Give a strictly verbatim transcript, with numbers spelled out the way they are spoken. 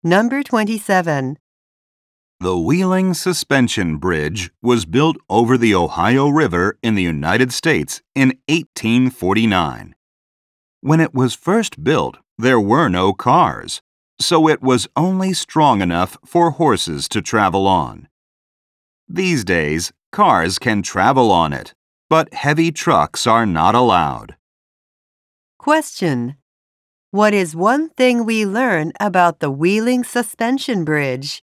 Number twenty-seven. The Wheeling Suspension Bridge was built over the Ohio River in the United States in eighteen forty-nine. When it was first built, there were no cars, so it was only strong enough for horses to travel on. These days, cars can travel on it, but heavy trucks are not allowed. Question. What is one thing we learn about the Wheeling Suspension Bridge?